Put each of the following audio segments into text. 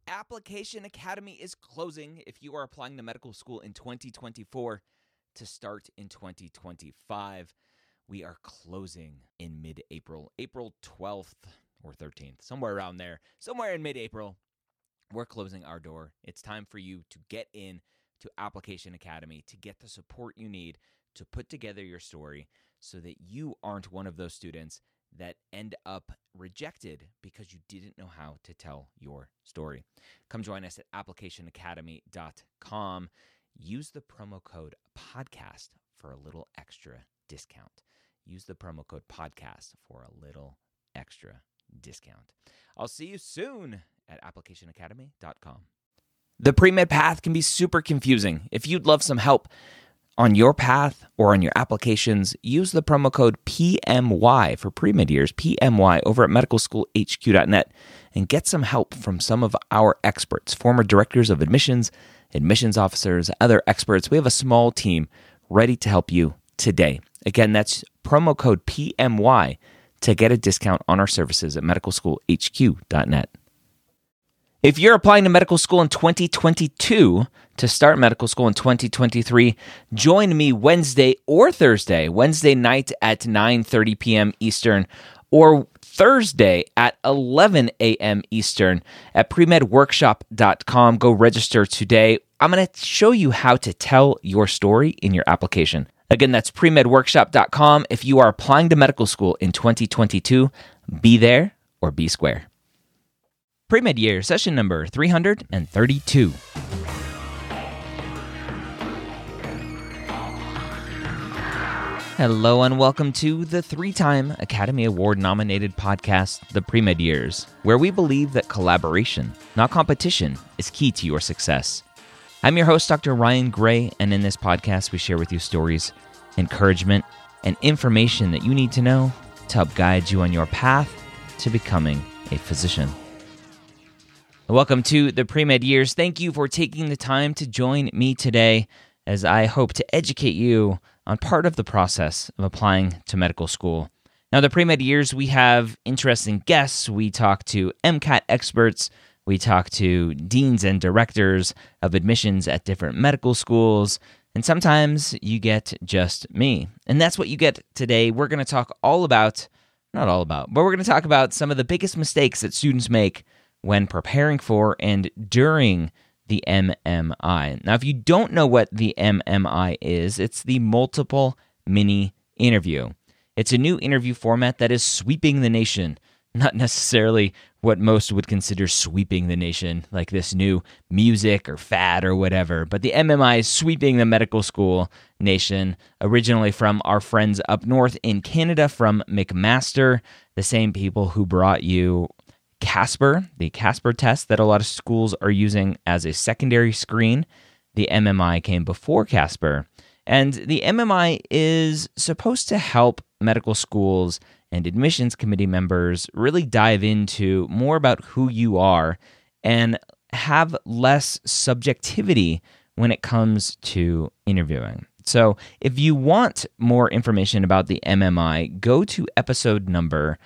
Application Academy is closing if you are applying to medical school in 2024 to start in 2025. We are closing in mid-April, April 12th or 13th, somewhere around there, somewhere in mid-April. We're closing our door. It's time for you to get in to Application Academy to get the support you need to put together your story so that you aren't one of those students that end up rejected because you didn't know how to tell your story. Come join us at applicationacademy.com. Use the promo code podcast for a little extra discount. Use the promo code podcast for a little extra discount. I'll see you soon at applicationacademy.com. The pre-med path can be super confusing. If you'd love some help on your path or on your applications, use the promo code PMY for pre-med years, PMY, over at medicalschoolhq.net and get some help from some of our experts, former directors of admissions, admissions officers, other experts. We have a small team ready to help you today. Again, that's promo code PMY to get a discount on our services at medicalschoolhq.net. If you're applying to medical school in 2022 to start medical school in 2023, join me Wednesday or Thursday, Wednesday night at 9:30 p.m. Eastern, or Thursday at 11 a.m. Eastern at premedworkshop.com. Go register today. I'm going to show you how to tell your story in your application. Again, that's premedworkshop.com. If you are applying to medical school in 2022, be there or be square. Pre-Med Year, session number 332. Hello and welcome to the 3-time Academy Award-nominated podcast, The Pre-Med Years, where we believe that collaboration, not competition, is key to your success. I'm your host, Dr. Ryan Gray, and in this podcast, we share with you stories, encouragement, and information that you need to know to help guide you on your path to becoming a physician. Welcome to the Pre-Med Years. Thank you for taking the time to join me today as I hope to educate you on part of the process of applying to medical school. Now, the Pre-Med Years, we have interesting guests. We talk to MCAT experts. We talk to deans and directors of admissions at different medical schools. And sometimes you get just me. And that's what you get today. We're going to talk but we're going to talk about some of the biggest mistakes that students make when preparing for and during the MMI. Now, if you don't know what the MMI is, it's the multiple mini interview. It's a new interview format that is sweeping the nation. Not necessarily what most would consider sweeping the nation, like this new music or fad or whatever, but the MMI is sweeping the medical school nation, originally from our friends up north in Canada from McMaster, the same people who brought you Casper, the Casper test that a lot of schools are using as a secondary screen. The MMI came before Casper. And the MMI is supposed to help medical schools and admissions committee members really dive into more about who you are and have less subjectivity when it comes to interviewing. So if you want more information about the MMI, go to episode number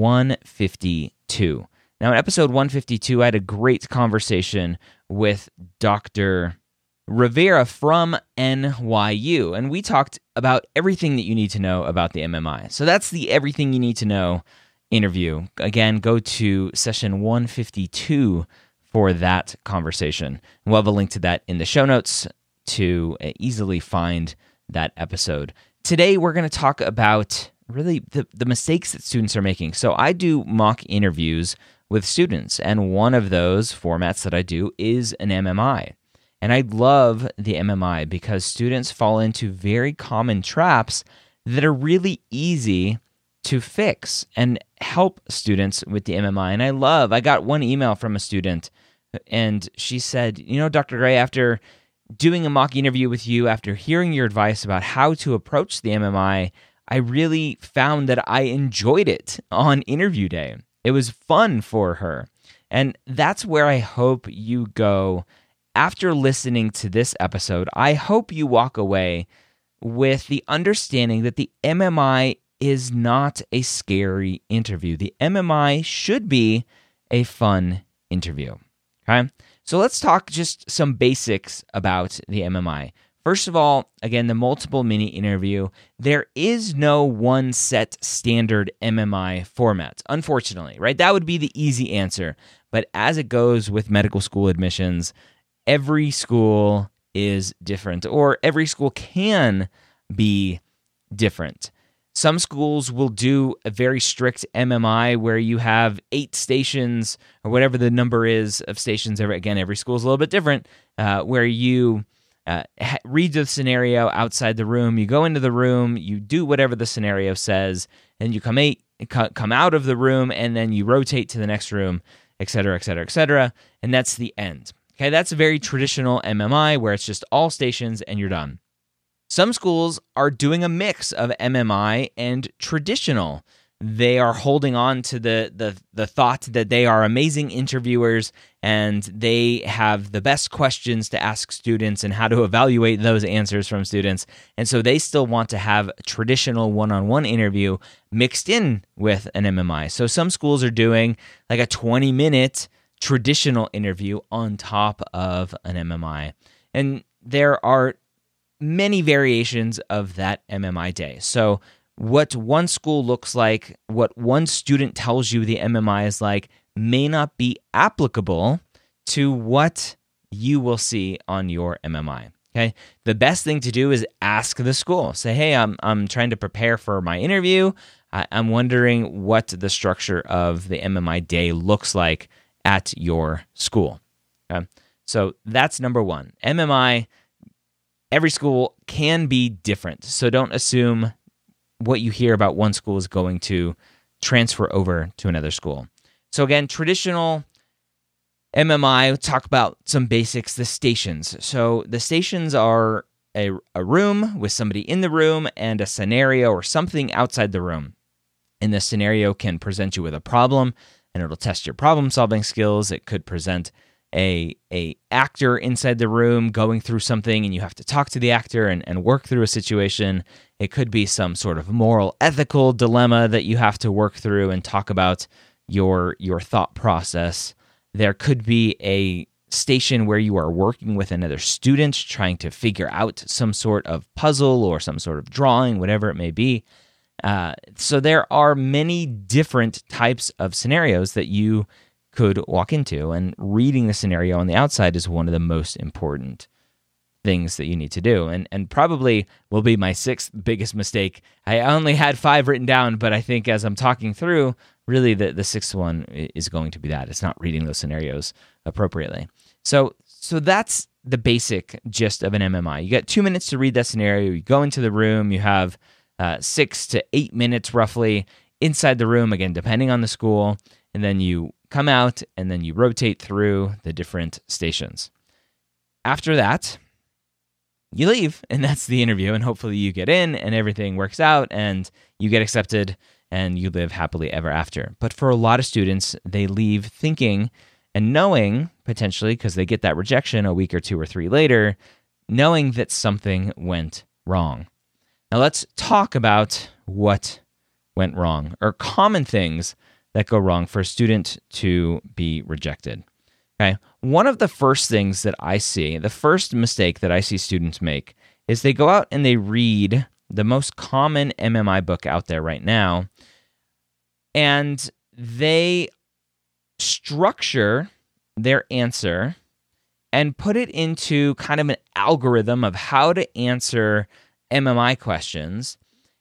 152. Now, in episode 152, I had a great conversation with Dr. Rivera from NYU, and we talked about everything that you need to know about the MMI. So that's the Everything You Need to Know interview. Again, go to session 152 for that conversation. We'll have a link to that in the show notes to easily find that episode. Today, we're going to talk about really the mistakes that students are making. So I do mock interviews with students, and one of those formats that I do is an MMI. And I love the MMI because students fall into very common traps that are really easy to fix and help students with the MMI. And I got one email from a student, and she said, Dr. Gray, after doing a mock interview with you, after hearing your advice about how to approach the MMI, I really found that I enjoyed it on interview day. It was fun for her. And that's where I hope you go after listening to this episode. I hope you walk away with the understanding that the MMI is not a scary interview. The MMI should be a fun interview. Okay? So let's talk just some basics about the MMI. First of all, again, the multiple mini interview. There is no one set standard MMI format, unfortunately, right? That would be the easy answer. But as it goes with medical school admissions, every school is different, or every school can be different. Some schools will do a very strict MMI where you have 8 stations or whatever the number is of stations. Again, every school is a little bit different, where you read the scenario outside the room. You go into the room, you do whatever the scenario says, and you come out of the room, and then you rotate to the next room, et cetera, et cetera, et cetera. And that's the end. Okay, that's a very traditional MMI where it's just all stations and you're done. Some schools are doing a mix of MMI and traditional. They are holding on to the thought that they are amazing interviewers and they have the best questions to ask students and how to evaluate those answers from students. And so they still want to have a traditional one-on-one interview mixed in with an MMI. So some schools are doing like a 20-minute traditional interview on top of an MMI. And there are many variations of that MMI day. So what one school looks like, what one student tells you the MMI is like, may not be applicable to what you will see on your MMI. Okay, the best thing to do is ask the school. Say, hey, I'm trying to prepare for my interview. I'm wondering what the structure of the MMI day looks like at your school. Okay? So that's number one. MMI, every school can be different. So don't assume what you hear about one school is going to transfer over to another school. So again, traditional MMI, talk about some basics, the stations. So the stations are a room with somebody in the room and a scenario or something outside the room. And the scenario can present you with a problem, and it'll test your problem-solving skills. It could present a actor inside the room going through something, and you have to talk to the actor and work through a situation. It could be some sort of moral, ethical dilemma that you have to work through and talk about your thought process. There could be a station where you are working with another student, trying to figure out some sort of puzzle or some sort of drawing, whatever it may be. So there are many different types of scenarios that you could walk into, and reading the scenario on the outside is one of the most important things that you need to do, and probably will be my 6th biggest mistake. I only had 5 written down, but I think as I'm talking through, really the 6th one is going to be that. It's not reading those scenarios appropriately. So that's the basic gist of an MMI. You got 2 minutes to read that scenario. You go into the room. You have 6 to 8 minutes roughly inside the room, again, depending on the school, and then you come out and then you rotate through the different stations. After that, you leave, and that's the interview, and hopefully you get in and everything works out and you get accepted and you live happily ever after. But for a lot of students, they leave thinking and knowing, potentially, because they get that rejection a week or 2 or 3 later, knowing that something went wrong. Now let's talk about what went wrong, or common things that go wrong for a student to be rejected. Okay, one of the first things that I see, the first mistake that I see students make, is they go out and they read the most common MMI book out there right now, and they structure their answer and put it into kind of an algorithm of how to answer MMI questions,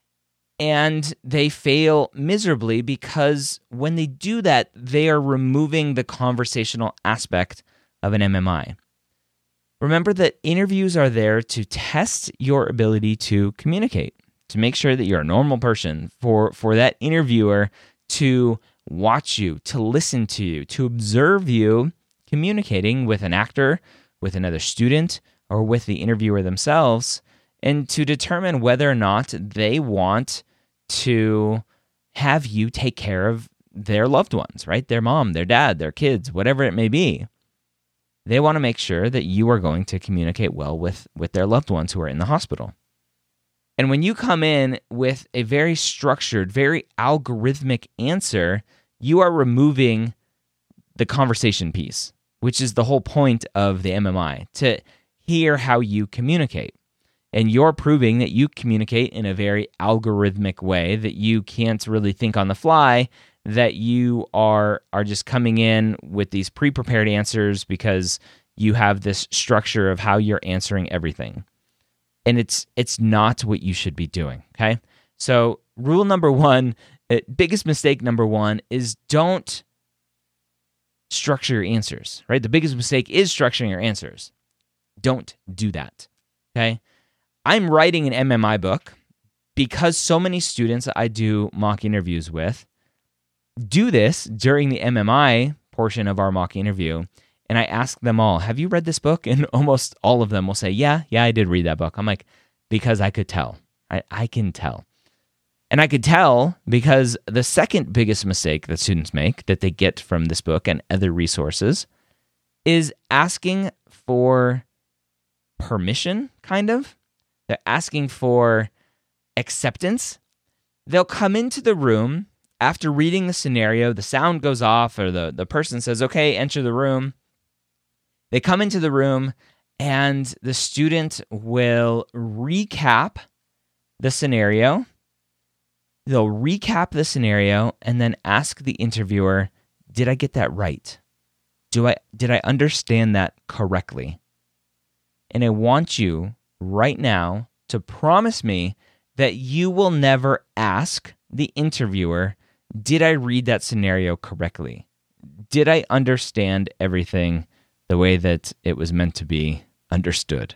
and they fail miserably because when they do that, they are removing the conversational aspect of an MMI. Remember that interviews are there to test your ability to communicate, to make sure that you're a normal person, for that interviewer to watch you, to listen to you, to observe you communicating with an actor, with another student, or with the interviewer themselves, and to determine whether or not they want to have you take care of their loved ones, right? Their mom, their dad, their kids, whatever it may be. They want to make sure that you are going to communicate well with their loved ones who are in the hospital. And when you come in with a very structured, very algorithmic answer, you are removing the conversation piece. which is the whole point of the MMI, to hear how you communicate. And you're proving that you communicate in a very algorithmic way, that you can't really think on the fly, that you are just coming in with these pre-prepared answers because you have this structure of how you're answering everything. And it's not what you should be doing, okay? So rule number one, biggest mistake number one is don't structure your answers, right? The biggest mistake is structuring your answers. Don't do that, okay? I'm writing an MMI book because so many students I do mock interviews with do this during the MMI portion of our mock interview, and I ask them all, have you read this book? And almost all of them will say, yeah, I did read that book. I'm like, because I could tell. I can tell. And I could tell because the second biggest mistake that students make that they get from this book and other resources is asking for permission, kind of. They're asking for acceptance. They'll come into the room after reading the scenario, the sound goes off, or the person says, okay, enter the room. They come into the room, and the student will recap the scenario. They'll recap the scenario and then ask the interviewer, did I get that right? Did I understand that correctly? And I want you right now to promise me that you will never ask the interviewer, did I read that scenario correctly? Did I understand everything the way that it was meant to be understood?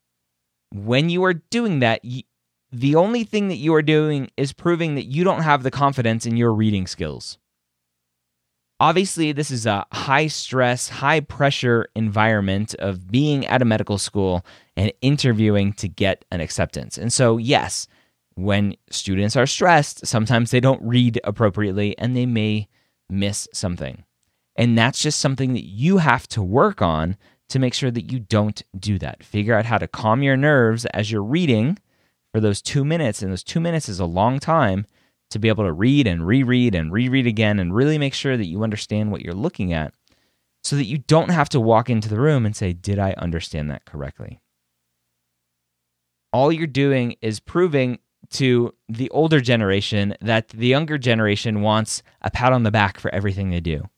When you are doing that, the only thing that you are doing is proving that you don't have the confidence in your reading skills. Obviously, this is a high-stress, high-pressure environment of being at a medical school and interviewing to get an acceptance. And so, yes, when students are stressed, sometimes they don't read appropriately and they may miss something. And that's just something that you have to work on to make sure that you don't do that. Figure out how to calm your nerves as you're reading for those 2 minutes, and those 2 minutes is a long time to be able to read and reread and reread again and really make sure that you understand what you're looking at so that you don't have to walk into the room and say, did I understand that correctly? All you're doing is proving to the older generation that the younger generation wants a pat on the back for everything they do.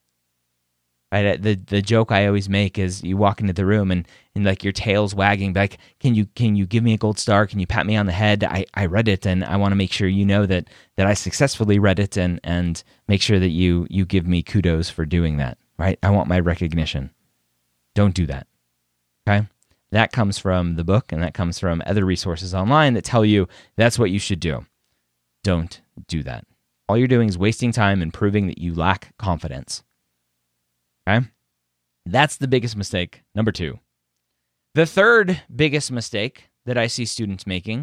Right? The joke I always make is you walk into the room and like your tail's wagging, like, can you give me a gold star? Can you pat me on the head? I read it, and I want to make sure you know that I successfully read it, and make sure that you give me kudos for doing that. Right? I want my recognition. Don't do that. Okay? That comes from the book, and that comes from other resources online that tell you that's what you should do. Don't do that. All you're doing is wasting time and proving that you lack confidence. Okay? That's the biggest mistake, number 2. The third biggest mistake that I see students making,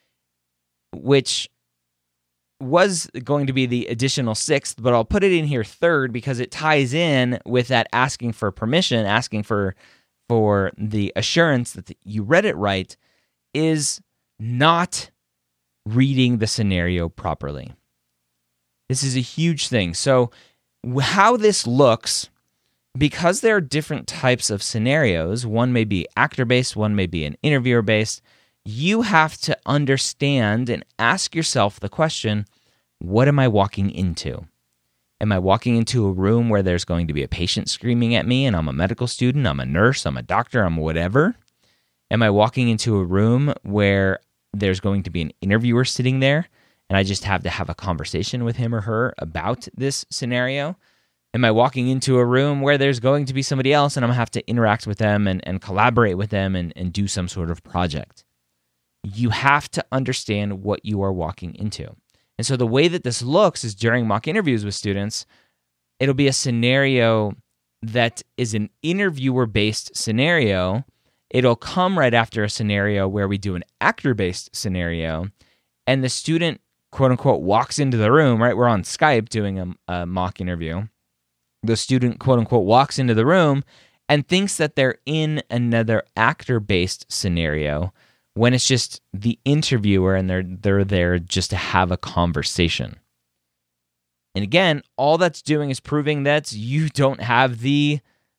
which was going to be the additional 6th, but I'll put it in here 3rd because it ties in with that asking for permission, asking for the assurance that you read it right, is not reading the scenario properly. This is a huge thing. So how this looks, because there are different types of scenarios, one may be actor-based, one may be an interviewer-based, you have to understand and ask yourself the question, what am I walking into? Am I walking into a room where there's going to be a patient screaming at me and I'm a medical student, I'm a nurse, I'm a doctor, I'm whatever? Am I walking into a room where there's going to be an interviewer sitting there and I just have to have a conversation with him or her about this scenario? Am I walking into a room where there's going to be somebody else and I'm going to have to interact with them and collaborate with them and do some sort of project? You have to understand what you are walking into. And so the way that this looks is during mock interviews with students, it'll be a scenario that is an interviewer-based scenario. It'll come right after a scenario where we do an actor-based scenario, and the student, quote-unquote, walks into the room, right? We're on Skype doing a mock interview. The student, quote-unquote, walks into the room and thinks that they're in another actor-based scenario when it's just the interviewer and they're there just to have a conversation. And again, all that's doing is proving that you don't have the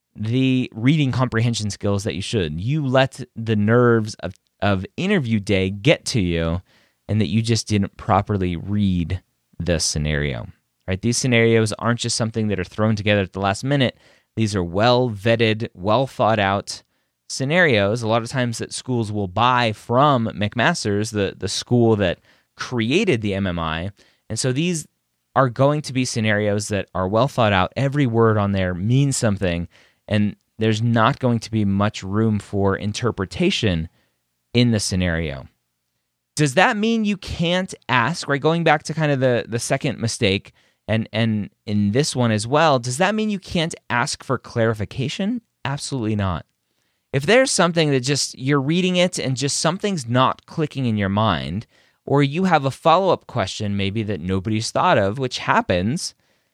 the reading comprehension skills that you should. You let the nerves of interview day get to you, and that you just didn't properly read the scenario. Right? These scenarios aren't just something that are thrown together at the last minute. These are well-vetted, well-thought-out scenarios. A lot of times that schools will buy from McMaster's, the school that created the MMI. And so these are going to be scenarios that are well thought out. Every word on there means something, and there's not going to be much room for interpretation in the scenario. Does that mean you can't ask, right? Going back to kind of the second mistake, and in this one as well, does that mean you can't ask for clarification? Absolutely not. If there's something that just you're reading it and just something's not clicking in your mind, or you have a follow-up question maybe that nobody's thought of, which happens,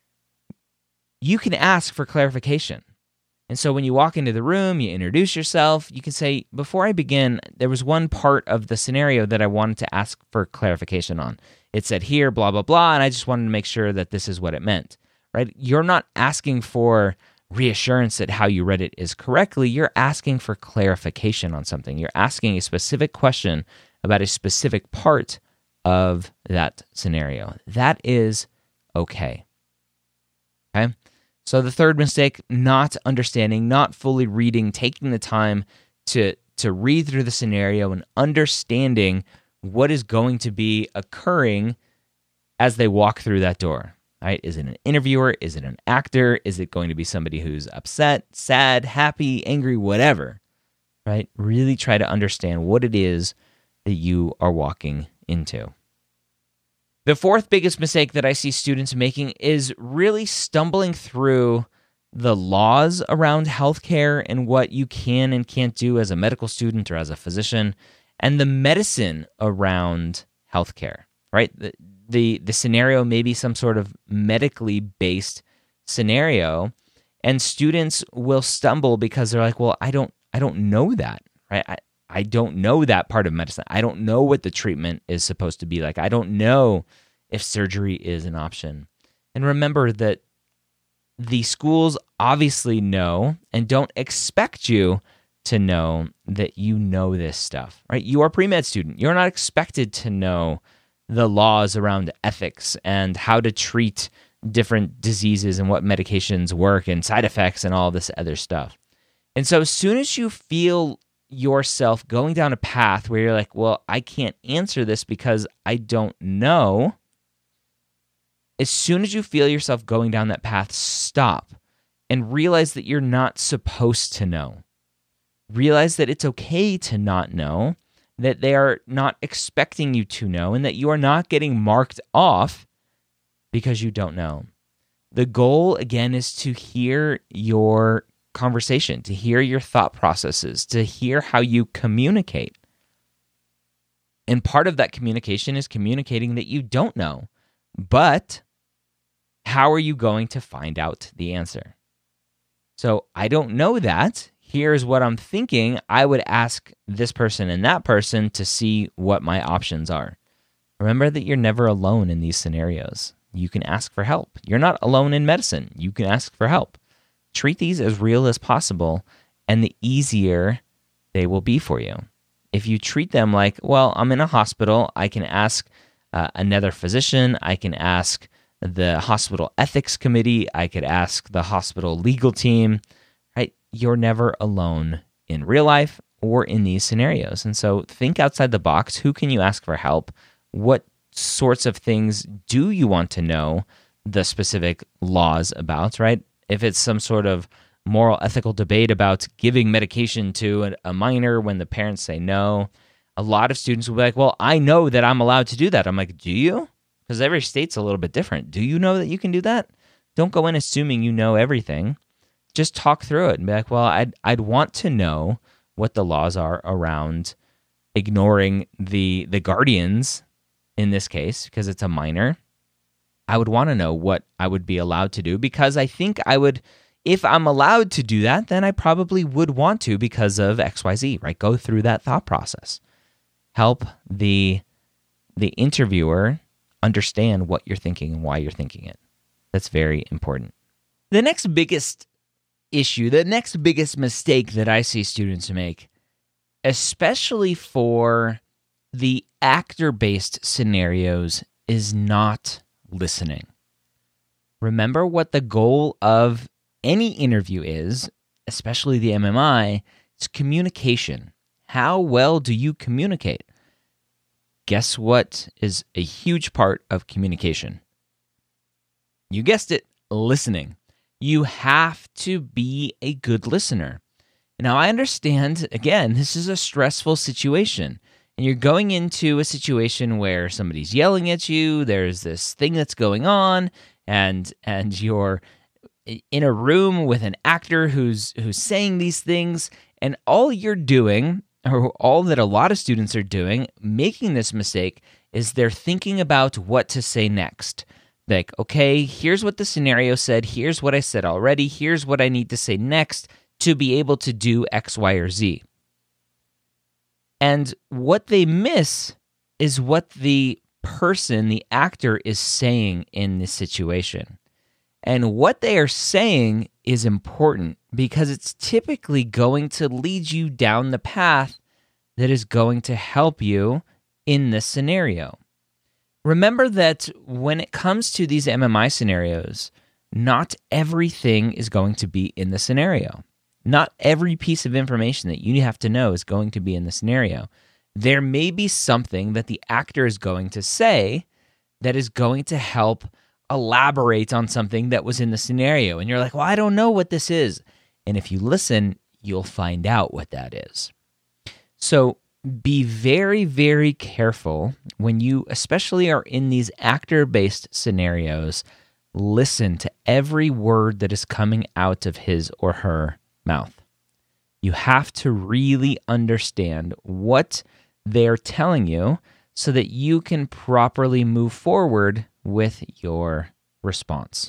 you can ask for clarification. And so when you walk into the room, you introduce yourself, you can say, before I begin, there was one part of the scenario that I wanted to ask for clarification on. It said here, blah, blah, blah, and I just wanted to make sure that this is what it meant, right? You're not asking for reassurance that how you read it is correctly. You're asking for clarification on something. You're asking a specific question about a specific part of that scenario. That is okay. Okay? So the third mistake, not understanding, not fully reading, taking the time to read through the scenario and understanding what is going to be occurring as they walk through that door. Right? Is it an interviewer? Is it an actor? Is it going to be somebody who's upset, sad, happy, angry, whatever? Right? Really try to understand what it is that you are walking into. The fourth biggest mistake that I see students making is really stumbling through the laws around healthcare and what you can and can't do as a medical student or as a physician, and the medicine around healthcare, right? The scenario may be some sort of medically based scenario, and students will stumble because they're like, well, I don't know that, right? I don't know that part of medicine. I don't know what the treatment is supposed to be like. I don't know if surgery is an option. And remember that the schools obviously know and don't expect you to know that you know this stuff, right? You are a pre-med student. You're not expected to know the laws around ethics and how to treat different diseases and what medications work and side effects and all this other stuff. And so as soon as you feel yourself going down a path where you're like, well, I can't answer this because I don't know, as soon as you feel yourself going down that path, stop and realize that you're not supposed to know. Realize that it's okay to not know, that they are not expecting you to know, and that you are not getting marked off because you don't know. The goal, again, is to hear your conversation, to hear your thought processes, to hear how you communicate. And part of that communication is communicating that you don't know. But how are you going to find out the answer? So I don't know that. Here's what I'm thinking. I would ask this person and that person to see what my options are. Remember that you're never alone in these scenarios. You can ask for help. You're not alone in medicine. You can ask for help. Treat these as real as possible, and the easier they will be for you. If you treat them like, well, I'm in a hospital, I can ask another physician, I can ask the hospital ethics committee, I could ask the hospital legal team, right? You're never alone in real life or in these scenarios. And so think outside the box. Who can you ask for help? What sorts of things do you want to know the specific laws about, right? If it's some sort of moral ethical debate about giving medication to a minor when the parents say no, a lot of students will be like, well, I know that I'm allowed to do that. I'm like, do you? Because every state's a little bit different. Do you know that you can do that? Don't go in assuming you know everything. Just talk through it and be like, well, I'd want to know what the laws are around ignoring the guardians in this case, because it's a minor. I would want to know what I would be allowed to do, because I think I would, if I'm allowed to do that, then I probably would want to because of XYZ, right? Go through that thought process. Help the interviewer understand what you're thinking and why you're thinking it. That's very important. The next biggest issue, the next biggest mistake that I see students make, especially for the actor-based scenarios, is not listening. Remember what the goal of any interview is, especially the MMI, it's communication. How well do you communicate? Guess what is a huge part of communication? You guessed it, listening. You have to be a good listener. Now, I understand, again, this is a stressful situation, and you're going into a situation where somebody's yelling at you, there's this thing that's going on, and you're in a room with an actor who's saying these things, and all you're doing, or all that a lot of students are doing, making this mistake, is they're thinking about what to say next. Like, okay, here's what the scenario said, here's what I said already, here's what I need to say next to be able to do X, Y, or Z. And what they miss is what the person, the actor, is saying in this situation. And what they are saying is important because it's typically going to lead you down the path that is going to help you in this scenario. Remember that when it comes to these MMI scenarios, not everything is going to be in the scenario. Not every piece of information that you have to know is going to be in the scenario. There may be something that the actor is going to say that is going to help elaborate on something that was in the scenario. And you're like, well, I don't know what this is. And if you listen, you'll find out what that is. So be very, very careful when you especially are in these actor-based scenarios. Listen to every word that is coming out of his or her mouth. You have to really understand what they're telling you so that you can properly move forward with your response.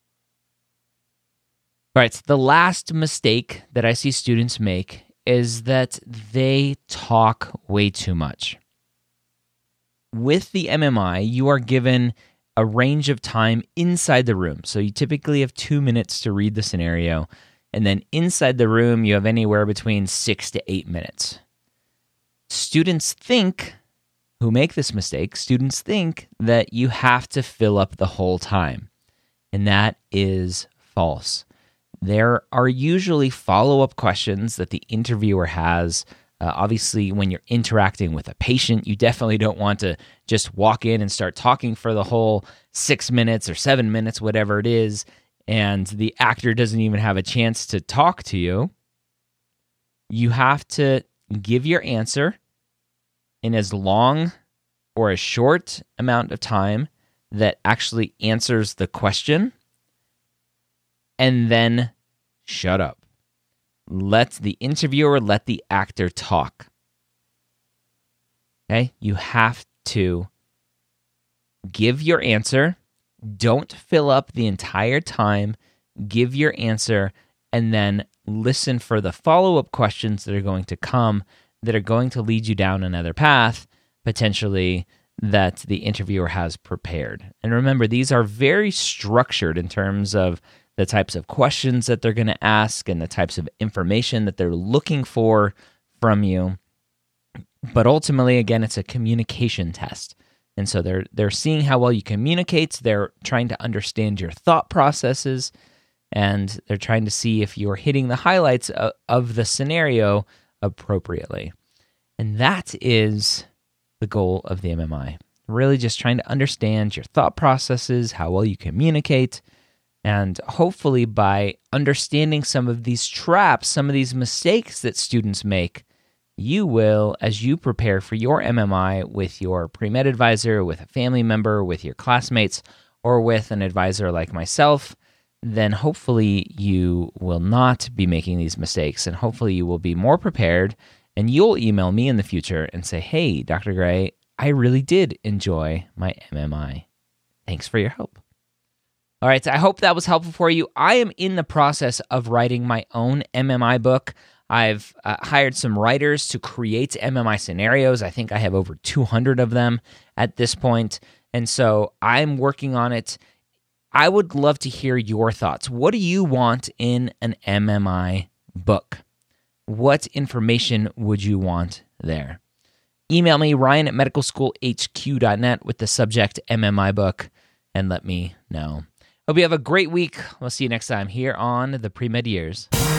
All right, so the last mistake that I see students make is that they talk way too much. With the MMI, you are given a range of time inside the room. So you typically have 2 minutes to read the scenario, and then inside the room, you have anywhere between 6 to 8 minutes. Students who make this mistake, students think that you have to fill up the whole time, and that is false. There are usually follow-up questions that the interviewer has. Obviously, when you're interacting with a patient, you definitely don't want to just walk in and start talking for the whole 6 minutes or 7 minutes, whatever it is, and the actor doesn't even have a chance to talk to you. You have to give your answer in as long or a short amount of time that actually answers the question, and then shut up. Let the interviewer, let the actor talk. Okay? You have to give your answer. Don't fill up the entire time. Give your answer, and then listen for the follow-up questions that are going to come, that are going to lead you down another path, potentially, that the interviewer has prepared. And remember, these are very structured in terms of the types of questions that they're going to ask and the types of information that they're looking for from you. But ultimately, again, it's a communication test. And so they're seeing how well you communicate. They're trying to understand your thought processes, and they're trying to see if you're hitting the highlights of the scenario appropriately. And that is the goal of the MMI. Really just trying to understand your thought processes, how well you communicate, and hopefully by understanding some of these traps, some of these mistakes that students make, you will, as you prepare for your MMI with your pre-med advisor, with a family member, with your classmates, or with an advisor like myself, then hopefully you will not be making these mistakes, and hopefully you will be more prepared, and you'll email me in the future and say, hey, Dr. Gray, I really did enjoy my MMI. Thanks for your help. All right, so I hope that was helpful for you. I am in the process of writing my own MMI book. I've hired some writers to create MMI scenarios. I think I have over 200 of them at this point. And so I'm working on it. I would love to hear your thoughts. What do you want in an MMI book? What information would you want there? Email me, ryan@medicalschoolhq.net with the subject MMI book, and let me know. Hope you have a great week. We'll see you next time here on the Pre-Med Years.